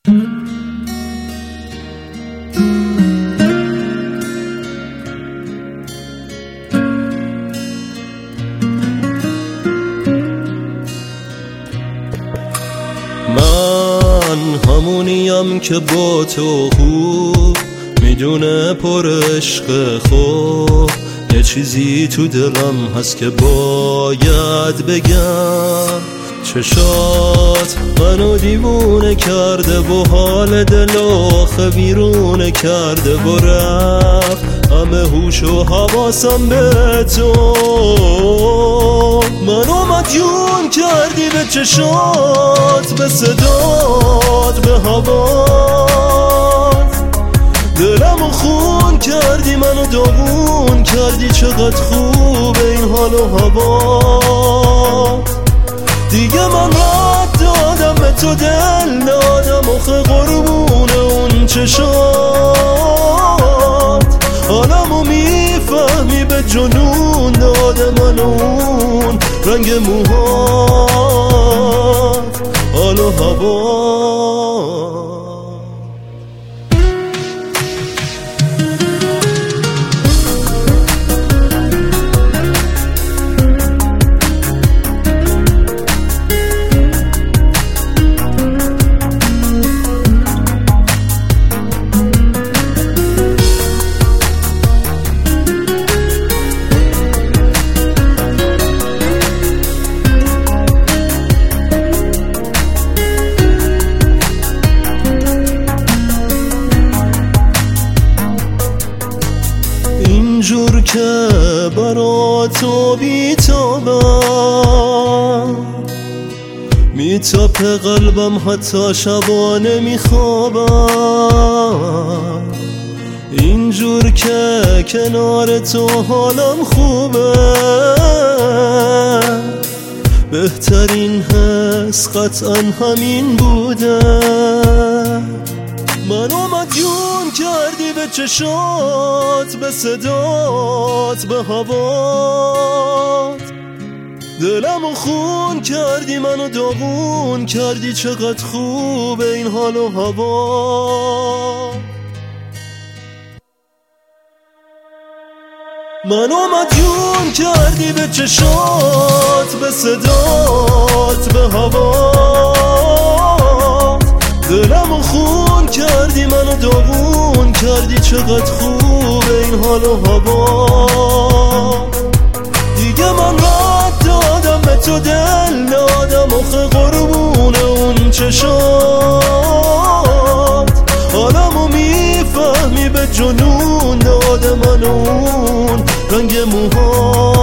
من همونیم که با تو خوب میدونه پر عشق خوب، یه چیزی تو دلم هست که باید بگم. چشات منو دیوونه کرده و حال دل آخه بیرونه کرده و رفت همه هوش و حواسم به تو. منو مدیون کردی به چشات، به صدات، به هوات، دلمو خون کردی، منو داغون کردی. چقدر خوبه این حال و هوا. دیگه من رد دادم به تو، دل دادم آخه قربون اون چشات. حالمو میفهمی، به جنون داده من اون رنگ موهات، حال و هوا. اینجور که برا تو بیتابم، میتاپه قلبم حتی شبانه میخوابم. اینجور که کنار تو حالم خوبه، بهترین حس قطعا همین بوده. منو مدیون کردی به چشات، به صدات، به هوات، دلمو خون کردی، منو داغون کردی. چقدر خوبه این حال و هوا. منو مدیون کردی به چشات، به صدات، به هوات، دلمو خون کردی، منو داغون کردی. چقدر خوبه این حال و هوا. دیگه من رد دادم به تو، دل دادم آخه قربون اون چشات. حالمو میفهمی، به جنون داده من اون رنگ موها.